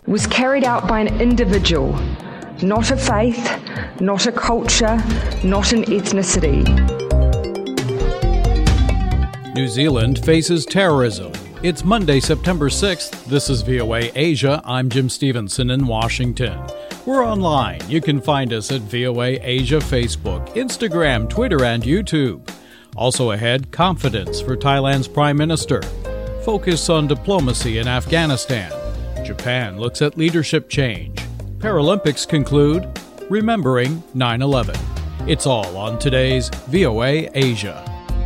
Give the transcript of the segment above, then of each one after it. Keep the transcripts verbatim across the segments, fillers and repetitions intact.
was carried out by an individual, not a faith, not a culture, not an ethnicity. New Zealand faces terrorism. It's Monday, September sixth. This is V O A Asia. I'm Jim Stevenson in Washington. We're online. You can find us at V O A Asia Facebook, Instagram, Twitter, and YouTube. Also ahead, confidence for Thailand's Prime Minister. Focus on diplomacy in Afghanistan. Japan looks at leadership change. Paralympics conclude, remembering nine eleven. It's all on today's V O A Asia.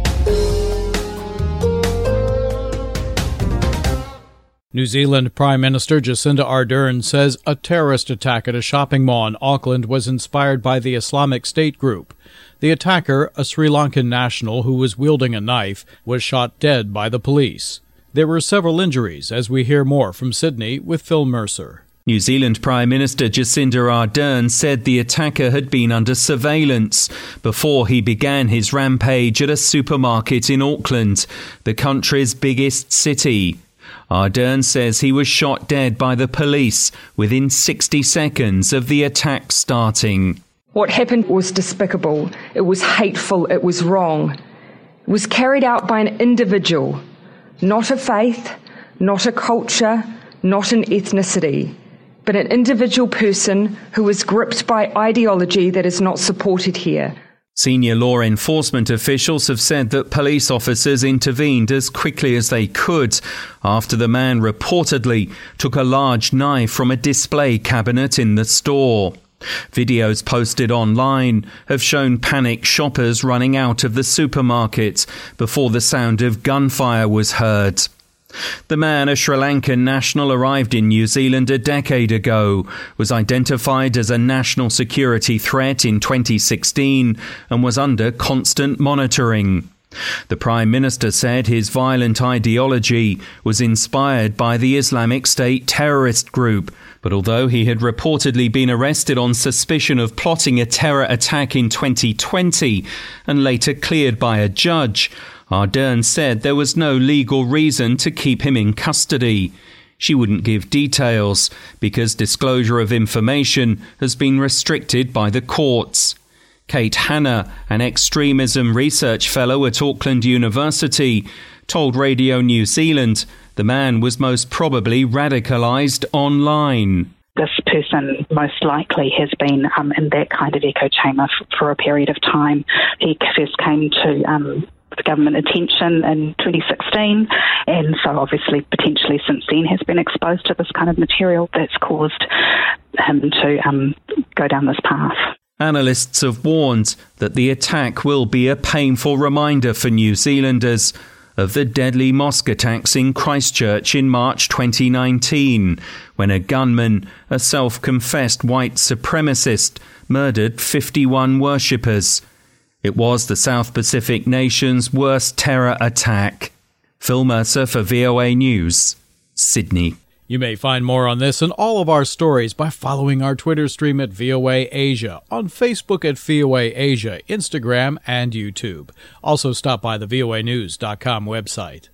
New Zealand Prime Minister Jacinda Ardern says a terrorist attack at a shopping mall in Auckland was inspired by the Islamic State group. The attacker, a Sri Lankan national who was wielding a knife, was shot dead by the police. There were several injuries, as we hear more from Sydney with Phil Mercer. New Zealand Prime Minister Jacinda Ardern said the attacker had been under surveillance before he began his rampage at a supermarket in Auckland, the country's biggest city. Ardern says he was shot dead by the police within sixty seconds of the attack starting. What happened was despicable. It was hateful. It was wrong. It was carried out by an individual, not a faith, not a culture, not an ethnicity, but an individual person who was gripped by ideology that is not supported here. Senior law enforcement officials have said that police officers intervened as quickly as they could after the man reportedly took a large knife from a display cabinet in the store. Videos posted online have shown panicked shoppers running out of the supermarket before the sound of gunfire was heard. The man, a Sri Lankan national, arrived in New Zealand a decade ago, was identified as a national security threat in twenty sixteen and was under constant monitoring. The Prime Minister said his violent ideology was inspired by the Islamic State terrorist group, but although he had reportedly been arrested on suspicion of plotting a terror attack in twenty twenty and later cleared by a judge, Ardern said there was no legal reason to keep him in custody. She wouldn't give details because disclosure of information has been restricted by the courts. Kate Hanna, an extremism research fellow at Auckland University, told Radio New Zealand the man was most probably radicalised online. This person most likely has been um, in that kind of echo chamber f- for a period of time. He first came to um, the government attention in twenty sixteen, and so obviously potentially since then has been exposed to this kind of material that's caused him to um, go down this path. Analysts have warned that the attack will be a painful reminder for New Zealanders of the deadly mosque attacks in Christchurch in March twenty nineteen, when a gunman, a self-confessed white supremacist, murdered fifty-one worshippers. It was the South Pacific nation's worst terror attack. Phil Mercer for V O A News, Sydney. You may find more on this and all of our stories by following our Twitter stream at V O A Asia, on Facebook at V O A Asia, Instagram, and YouTube. Also stop by the V O A news dot com website.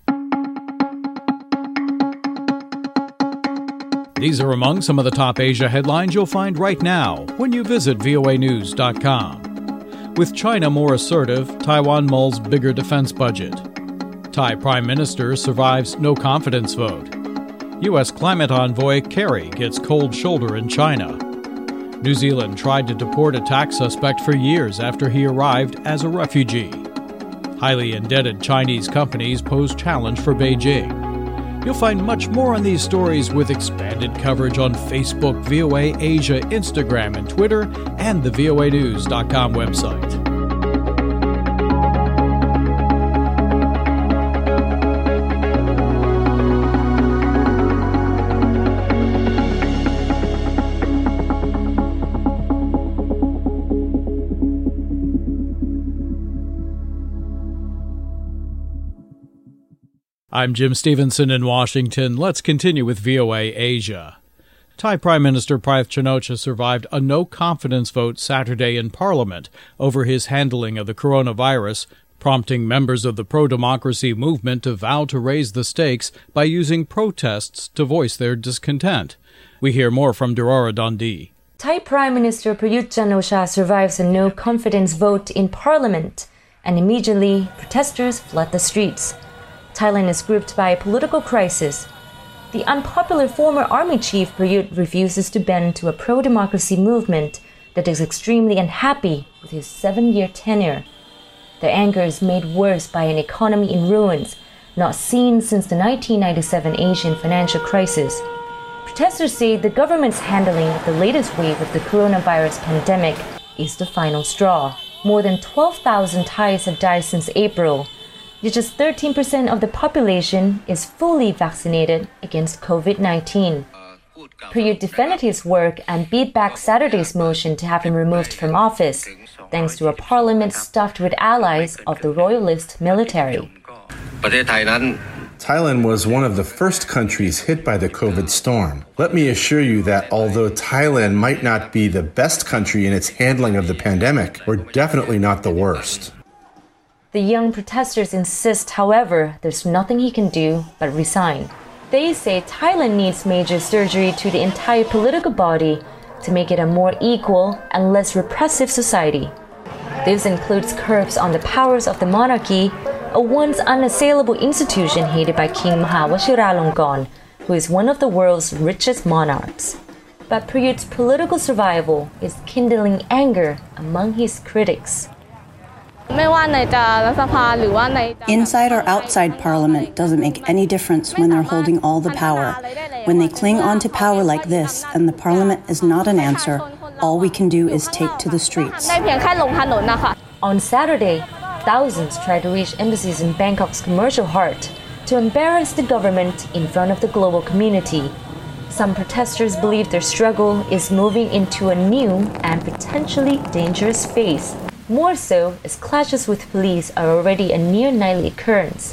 These are among some of the top Asia headlines you'll find right now when you visit V O A news dot com. With China more assertive, Taiwan mulls bigger defense budget. Thai Prime Minister survives no confidence vote. U S climate envoy Kerry gets cold shoulder in China. New Zealand tried to deport a tax suspect for years after he arrived as a refugee. Highly indebted Chinese companies pose challenge for Beijing. You'll find much more on these stories with expanded coverage on Facebook, V O A Asia, Instagram, and Twitter, and the V O A news dot com website. I'm Jim Stevenson in Washington. Let's continue with V O A Asia. Thai Prime Minister Prayuth Chan-o-cha survived a no-confidence vote Saturday in Parliament over his handling of the coronavirus, prompting members of the pro-democracy movement to vow to raise the stakes by using protests to voice their discontent. We hear more from Durora Dundee. Thai Prime Minister Prayut Chan-o-cha survives a no-confidence vote in Parliament, and immediately protesters flood the streets. Thailand is gripped by a political crisis. The unpopular former army chief Prayut refuses to bend to a pro-democracy movement that is extremely unhappy with his seven-year tenure. Their anger is made worse by an economy in ruins, not seen since the nineteen ninety-seven Asian financial crisis. Protesters say the government's handling of the latest wave of the coronavirus pandemic is the final straw. More than twelve thousand Thais have died since April. Yet just thirteen percent of the population is fully vaccinated against covid nineteen. Prayut defended his work and beat back Saturday's motion to have him removed from office, thanks to a parliament stuffed with allies of the royalist military. Thailand was one of the first countries hit by the COVID storm. Let me assure you that although Thailand might not be the best country in its handling of the pandemic, we're definitely not the worst. The young protesters insist, however, there's nothing he can do but resign. They say Thailand needs major surgery to the entire political body to make it a more equal and less repressive society. This includes curbs on the powers of the monarchy, a once unassailable institution hated by King Maha Vajiralongkorn, who is one of the world's richest monarchs. But Prayut's political survival is kindling anger among his critics. Inside or outside Parliament doesn't make any difference when they're holding all the power. When they cling on to power like this and the Parliament is not an answer, all we can do is take to the streets. On Saturday, thousands tried to reach embassies in Bangkok's commercial heart to embarrass the government in front of the global community. Some protesters believe their struggle is moving into a new and potentially dangerous phase. More so, as clashes with police are already a near-nightly occurrence.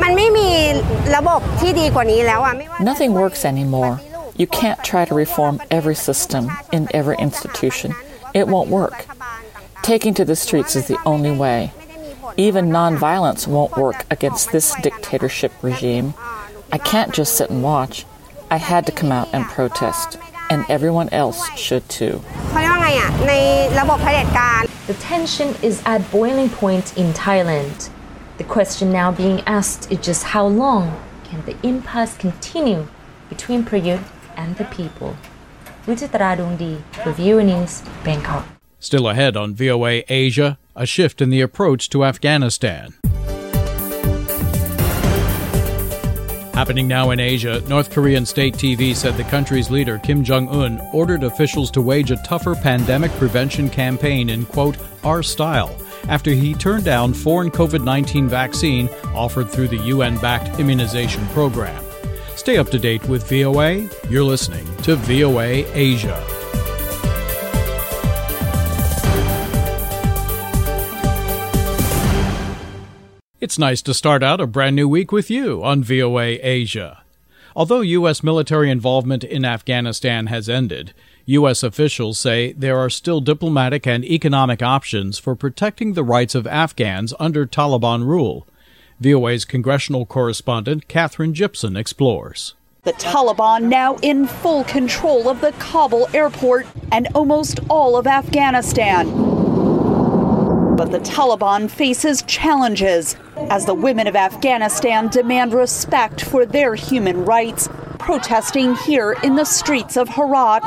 Nothing works anymore. You can't try to reform every system in every institution. It won't work. Taking to the streets is the only way. Even non-violence won't work against this dictatorship regime. I can't just sit and watch. I had to come out and protest, and everyone else should too. The tension is at boiling point in Thailand. The question now being asked is just how long can the impasse continue between Prayut and the people? Wichitra Dongdi for V O A News, Bangkok. Still ahead on V O A Asia, a shift in the approach to Afghanistan. Happening now in Asia, North Korean state T V said the country's leader, Kim Jong-un, ordered officials to wage a tougher pandemic prevention campaign in, quote, our style, after he turned down foreign covid nineteen vaccine offered through the U N-backed immunization program. Stay up to date with V O A. You're listening to V O A Asia. It's nice to start out a brand new week with you on V O A Asia. Although U S military involvement in Afghanistan has ended, U S officials say there are still diplomatic and economic options for protecting the rights of Afghans under Taliban rule. V O A's congressional correspondent Catherine Gibson explores. The Taliban now in full control of the Kabul airport and almost all of Afghanistan. But the Taliban faces challenges as the women of Afghanistan demand respect for their human rights, protesting here in the streets of Herat.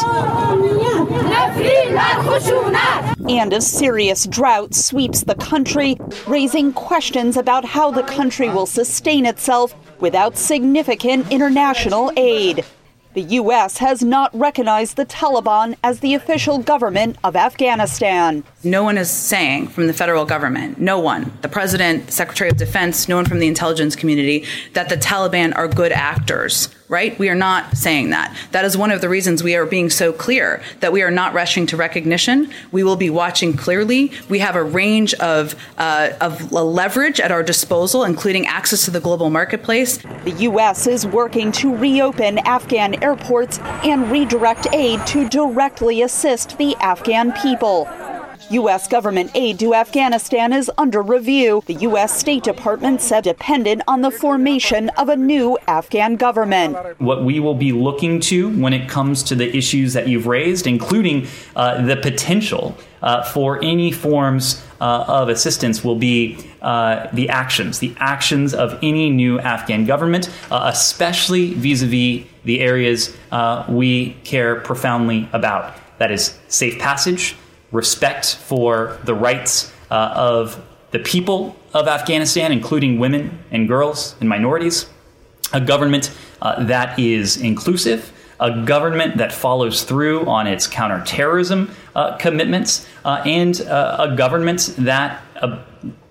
And a serious drought sweeps the country, raising questions about how the country will sustain itself without significant international aid. The U S has not recognized the Taliban as the official government of Afghanistan. No one is saying from the federal government, no one, the president, the Secretary of Defense, no one from the intelligence community, that the Taliban are good actors, right? We are not saying that. That is one of the reasons we are being so clear that we are not rushing to recognition. We will be watching clearly. We have a range of, uh, of leverage at our disposal, including access to the global marketplace. The U S is working to reopen Afghan airports and redirect aid to directly assist the Afghan people. U S government aid to Afghanistan is under review. The U S State Department said dependent on the formation of a new Afghan government. What we will be looking to when it comes to the issues that you've raised, including uh, the potential uh, for any forms uh, of assistance, will be uh, the actions, the actions of any new Afghan government, uh, especially vis-a-vis the areas uh, we care profoundly about. That is safe passage, respect for the rights uh, of the people of Afghanistan, including women and girls and minorities, a government uh, that is inclusive, a government that follows through on its counterterrorism uh, commitments, uh, and uh, a government that uh,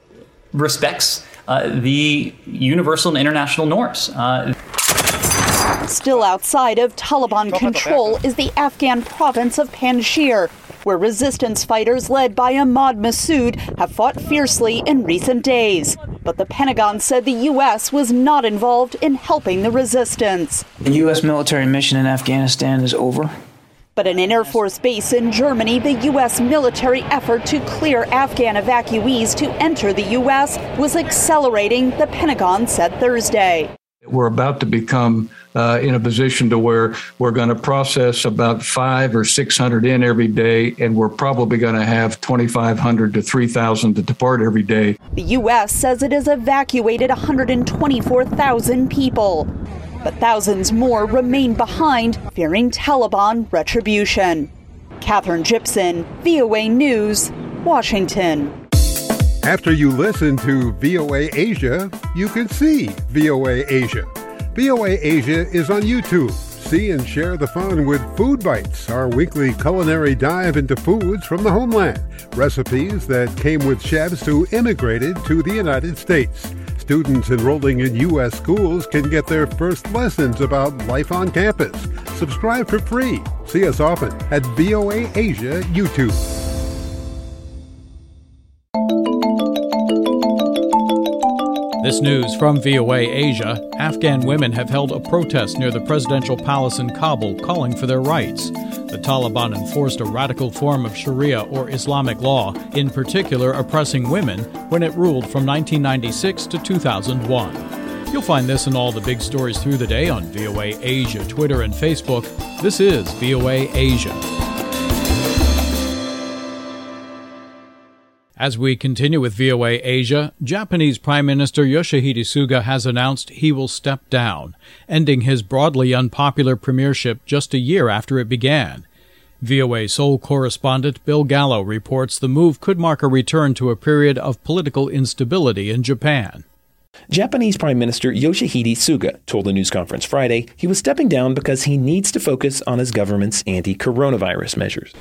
respects uh, the universal and international norms. Uh, Still outside of Taliban control is the Afghan province of Panjshir, where resistance fighters led by Ahmad Massoud have fought fiercely in recent days. But the Pentagon said the U S was not involved in helping the resistance. The U S military mission in Afghanistan is over. But at an Air Force base in Germany, the U S military effort to clear Afghan evacuees to enter the U S was accelerating, the Pentagon said Thursday. We're about to become uh, in a position to where we're going to process about five or six hundred in every day, and we're probably going to have twenty-five hundred to three thousand to depart every day. The U S says it has evacuated one hundred twenty-four thousand people, but thousands more remain behind, fearing Taliban retribution. Catherine Gibson, V O A News, Washington. After you listen to V O A Asia, you can see V O A Asia. V O A Asia is on YouTube. See and share the fun with Food Bites, our weekly culinary dive into foods from the homeland. Recipes that came with chefs who immigrated to the United States. Students enrolling in U S schools can get their first lessons about life on campus. Subscribe for free. See us often at V O A Asia YouTube. This news from V O A Asia. Afghan women have held a protest near the presidential palace in Kabul calling for their rights. The Taliban enforced a radical form of Sharia or Islamic law, in particular oppressing women, when it ruled from nineteen ninety-six to two thousand one. You'll find this and all the big stories through the day on V O A Asia, Twitter, and Facebook. This is V O A Asia. As we continue with V O A Asia, Japanese Prime Minister Yoshihide Suga has announced he will step down, ending his broadly unpopular premiership just a year after it began. V O A Seoul correspondent Bill Gallo reports the move could mark a return to a period of political instability in Japan. Japanese Prime Minister Yoshihide Suga told a news conference Friday he was stepping down because he needs to focus on his government's anti-coronavirus measures.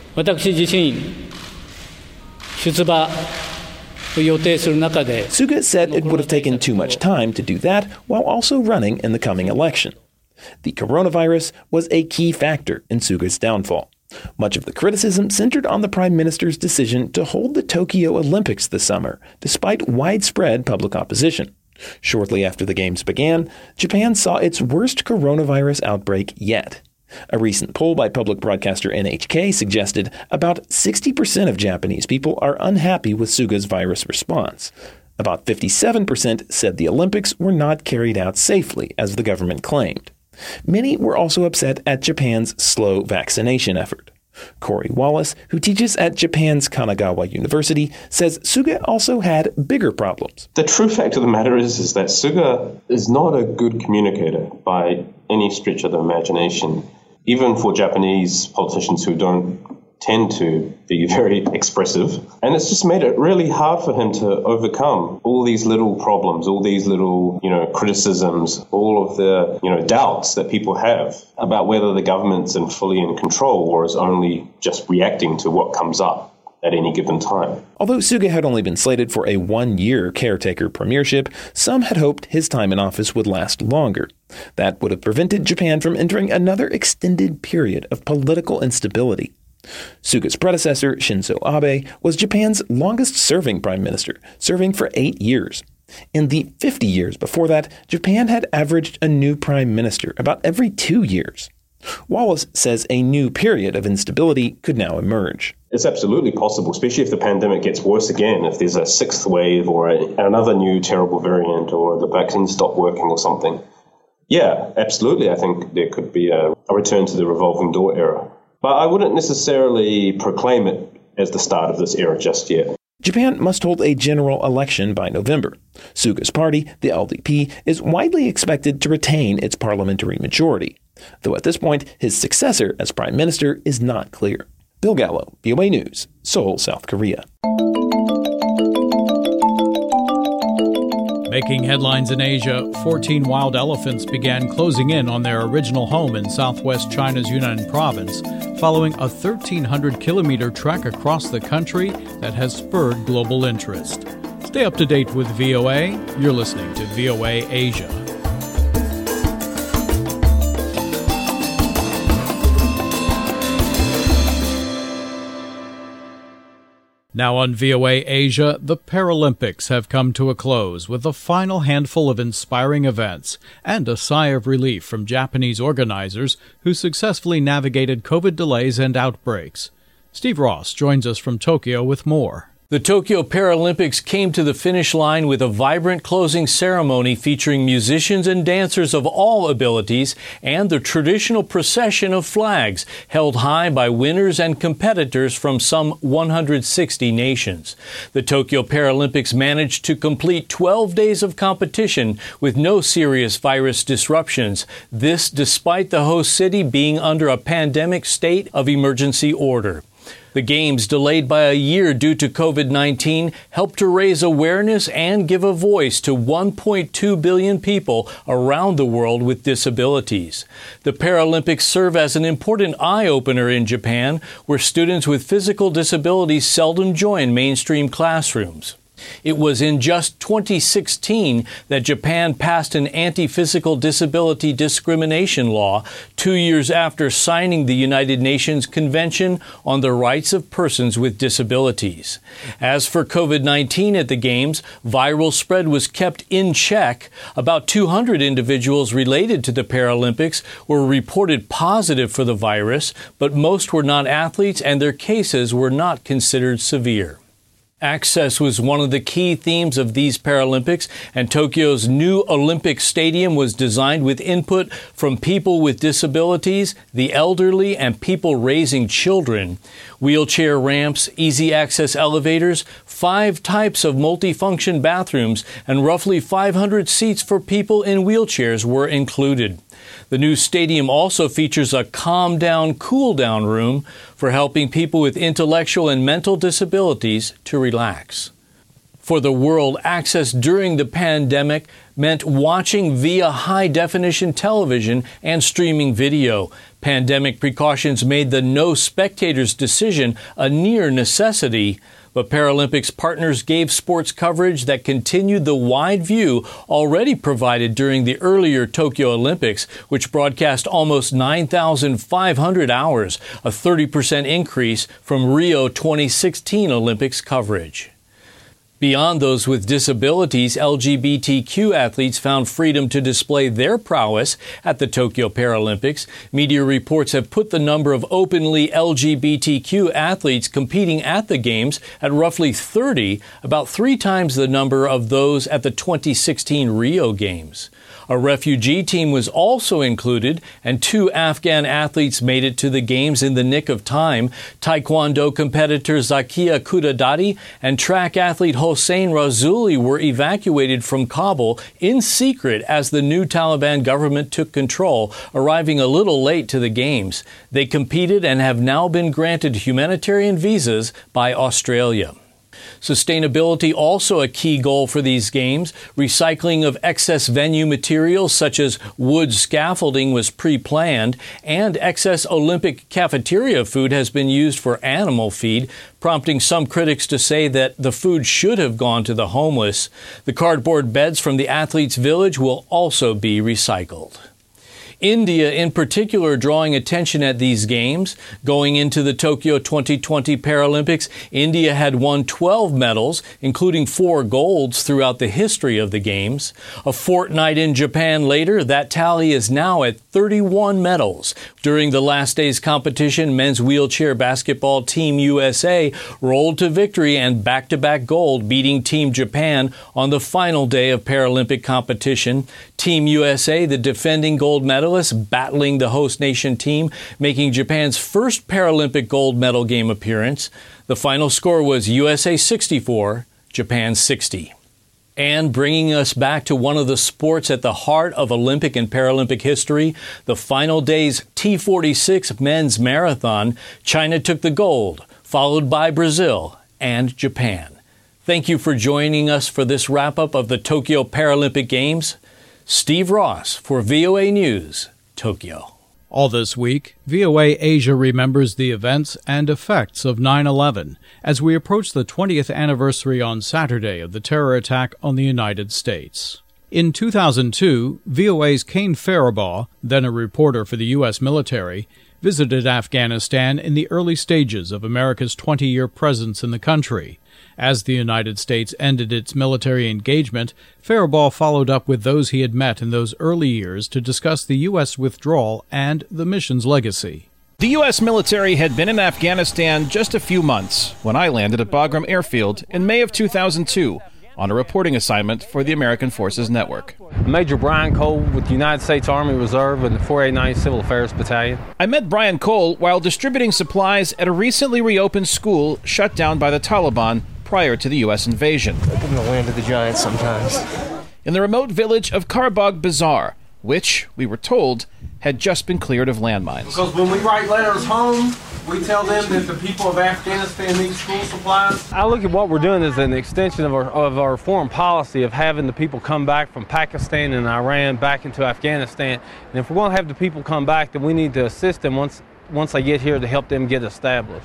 Suga said it would have taken too much time to do that while also running in the coming election. The coronavirus was a key factor in Suga's downfall. Much of the criticism centered on the Prime Minister's decision to hold the Tokyo Olympics this summer, despite widespread public opposition. Shortly after the Games began, Japan saw its worst coronavirus outbreak yet. A recent poll by public broadcaster N H K suggested about sixty percent of Japanese people are unhappy with Suga's virus response. About fifty-seven percent said the Olympics were not carried out safely, as the government claimed. Many were also upset at Japan's slow vaccination effort. Corey Wallace, who teaches at Japan's Kanagawa University, says Suga also had bigger problems. The true fact of the matter is, is that Suga is not a good communicator by any stretch of the imagination. Even for Japanese politicians who don't tend to be very expressive. And it's just made it really hard for him to overcome all these little problems, all these little, you know, criticisms, all of the, you know, doubts that people have about whether the government's in fully in control or is only just reacting to what comes up at any given time. Although Suga had only been slated for a one-year caretaker premiership, some had hoped his time in office would last longer. That would have prevented Japan from entering another extended period of political instability. Suga's predecessor, Shinzo Abe, was Japan's longest-serving prime minister, serving for eight years. In the fifty years before that, Japan had averaged a new prime minister about every two years. Wallace says a new period of instability could now emerge. It's absolutely possible, especially if the pandemic gets worse again, if there's a sixth wave or a, another new terrible variant or the vaccines stop working or something. Yeah, absolutely. I think there could be a, a return to the revolving door era. But I wouldn't necessarily proclaim it as the start of this era just yet. Japan must hold a general election by November. Suga's party, the L D P, is widely expected to retain its parliamentary majority, though at this point his successor as prime minister is not clear. Bill Gallo, V O A News, Seoul, South Korea. Making headlines in Asia, fourteen wild elephants began closing in on their original home in southwest China's Yunnan province, following a thirteen hundred kilometer trek across the country that has spurred global interest. Stay up to date with V O A. You're listening to V O A Asia. Now on V O A Asia, the Paralympics have come to a close with a final handful of inspiring events and a sigh of relief from Japanese organizers who successfully navigated COVID delays and outbreaks. Steve Ross joins us from Tokyo with more. The Tokyo Paralympics came to the finish line with a vibrant closing ceremony featuring musicians and dancers of all abilities and the traditional procession of flags held high by winners and competitors from some one hundred sixty nations. The Tokyo Paralympics managed to complete twelve days of competition with no serious virus disruptions. This despite the host city being under a pandemic state of emergency order. The Games, delayed by a year due to COVID nineteen, helped to raise awareness and give a voice to one point two billion people around the world with disabilities. The Paralympics serve as an important eye-opener in Japan, where students with physical disabilities seldom join mainstream classrooms. It was in just twenty sixteen that Japan passed an anti-physical disability discrimination law, two years after signing the United Nations Convention on the Rights of Persons with Disabilities. As for COVID nineteen at the Games, viral spread was kept in check. About two hundred individuals related to the Paralympics were reported positive for the virus, but most were not athletes and their cases were not considered severe. Access was one of the key themes of these Paralympics, and Tokyo's new Olympic Stadium was designed with input from people with disabilities, the elderly, and people raising children. Wheelchair ramps, easy access elevators, five types of multifunction bathrooms, and roughly five hundred seats for people in wheelchairs were included. The new stadium also features a calm down, cool down room for helping people with intellectual and mental disabilities to relax. For the world, access during the pandemic meant watching via high-definition television and streaming video. Pandemic precautions made the no spectators decision a near necessity. But Paralympics partners gave sports coverage that continued the wide view already provided during the earlier Tokyo Olympics, which broadcast almost nine thousand five hundred hours, a thirty percent increase from Rio twenty sixteen Olympics coverage. Beyond those with disabilities, L G B T Q athletes found freedom to display their prowess at the Tokyo Paralympics. Media reports have put the number of openly L G B T Q athletes competing at the Games at roughly thirty, about three times the number of those at the twenty sixteen Rio Games. A refugee team was also included, and two Afghan athletes made it to the Games in the nick of time. Taekwondo competitor Zakia Kudadati and track athlete Hossein Razuli were evacuated from Kabul in secret as the new Taliban government took control, arriving a little late to the Games. They competed and have now been granted humanitarian visas by Australia. Sustainability also a key goal for these games. Recycling of excess venue materials such as wood scaffolding was pre-planned, and excess Olympic cafeteria food has been used for animal feed, prompting some critics to say that the food should have gone to the homeless. The cardboard beds from the athletes' village will also be recycled. India, in particular, drawing attention at these games. Going into the Tokyo twenty twenty Paralympics, India had won twelve medals, including four golds throughout the history of the Games. A fortnight in Japan later, that tally is now at thirty-one medals. During the last day's competition, men's wheelchair basketball Team U S A rolled to victory and back-to-back gold, beating Team Japan on the final day of Paralympic competition. Team U S A, the defending gold medalists, battling the host nation team, making Japan's first Paralympic gold medal game appearance. The final score was U S A sixty-four, Japan sixty. And bringing us back to one of the sports at the heart of Olympic and Paralympic history, the final day's T forty-six men's marathon, China took the gold, followed by Brazil and Japan. Thank you for joining us for this wrap-up of the Tokyo Paralympic Games. Steve Ross for V O A News, Tokyo. All this week, V O A Asia remembers the events and effects of nine eleven as we approach the twentieth anniversary on Saturday of the terror attack on the United States. In two thousand two, V O A's Kane Faribaugh, then a reporter for the U S military, visited Afghanistan in the early stages of America's twenty-year presence in the country. As the United States ended its military engagement, Faribaugh followed up with those he had met in those early years to discuss the U S withdrawal and the mission's legacy. The U S military had been in Afghanistan just a few months when I landed at Bagram Airfield in May of two thousand two on a reporting assignment for the American Forces Network. Major Brian Cole with the United States Army Reserve and the four eighty-nine Civil Affairs Battalion. I met Brian Cole while distributing supplies at a recently reopened school shut down by the Taliban prior to the U S invasion. Welcome to the land of the giants sometimes. In the remote village of Karbagh Bazaar, which, we were told, had just been cleared of landmines. Because when we write letters home, we tell them that the people of Afghanistan need school supplies. I look at what we're doing as an extension of our, of our foreign policy of having the people come back from Pakistan and Iran back into Afghanistan. And if we're going to have the people come back, then we need to assist them once, once they get here to help them get established.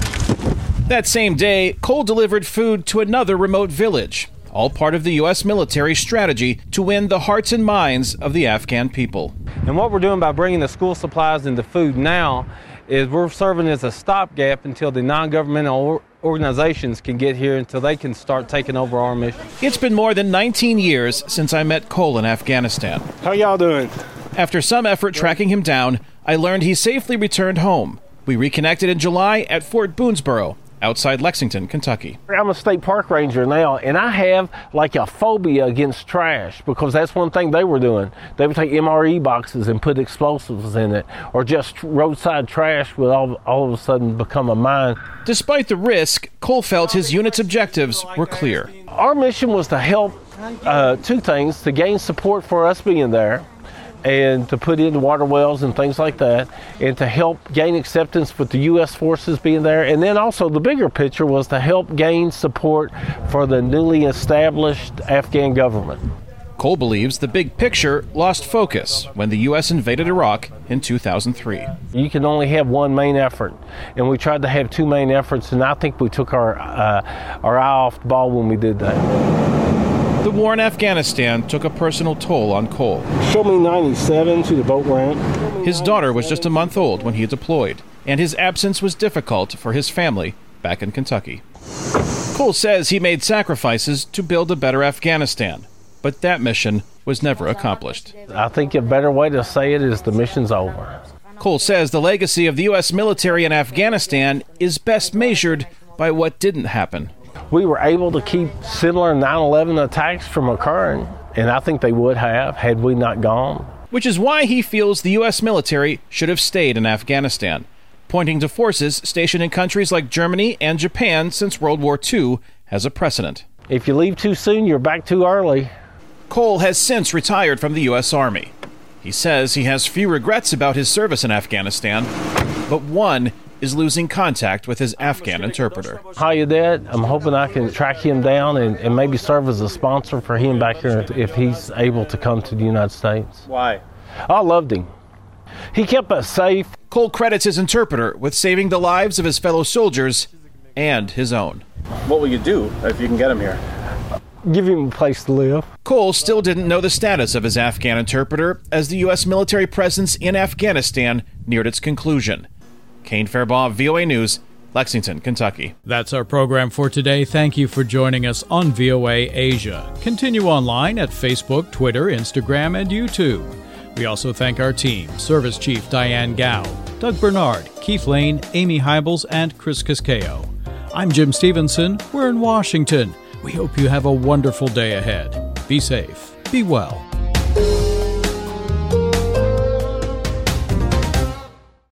That same day, Cole delivered food to another remote village, all part of the U S military strategy to win the hearts and minds of the Afghan people. And what we're doing by bringing the school supplies and the food now is we're serving as a stopgap until the non-governmental or- organizations can get here, until they can start taking over our mission. It's been more than nineteen years since I met Cole in Afghanistan. How y'all doing? After some effort tracking him down, I learned he safely returned home. We reconnected in July at Fort Boonesboro, outside Lexington, Kentucky. I'm a state park ranger now, and I have like a phobia against trash, because that's one thing they were doing. They would take M R E boxes and put explosives in it, or just roadside trash would all, all of a sudden become a mine. Despite the risk, Cole felt his unit's objectives were clear. Our mission was to help uh, two things: to gain support for us being there, and to put in water wells and things like that, and to help gain acceptance with the U S forces being there. And then also the bigger picture was to help gain support for the newly established Afghan government. Cole believes the big picture lost focus when the U S invaded Iraq in two thousand three. You can only have one main effort, and we tried to have two main efforts, and I think we took our, uh, our eye off the ball when we did that. The war in Afghanistan took a personal toll on Cole. Show me ninety-seven to the boat ramp. His daughter was just a month old when he deployed, and his absence was difficult for his family back in Kentucky. Cole says he made sacrifices to build a better Afghanistan, but that mission was never accomplished. I think a better way to say it is the mission's over. Cole says the legacy of the U S military in Afghanistan is best measured by what didn't happen. We were able to keep similar nine eleven attacks from occurring, and I think they would have had we not gone. Which is why he feels the U S military should have stayed in Afghanistan, pointing to forces stationed in countries like Germany and Japan since World War Two as a precedent. If you leave too soon, you're back too early. Cole has since retired from the U S Army. He says he has few regrets about his service in Afghanistan, but one is losing contact with his Afghan interpreter. Hi, Dad. I'm hoping I can track him down and, and maybe serve as a sponsor for him back here if, if he's able to come to the United States. Why? I loved him. He kept us safe. Cole credits his interpreter with saving the lives of his fellow soldiers and his own. What will you do if you can get him here? give him a place to live. Cole still didn't know the status of his Afghan interpreter as the U S military presence in Afghanistan neared its conclusion. Kane Fairbaugh, V O A News, Lexington, Kentucky. That's our program for today. Thank you for joining us on V O A Asia. Continue online at Facebook, Twitter, Instagram, and YouTube. We also thank our team, Service Chief Diane Gao, Doug Bernard, Keith Lane, Amy Hybels, and Chris Cascao. I'm Jim Stevenson. We're in Washington. We hope you have a wonderful day ahead. Be safe. Be well.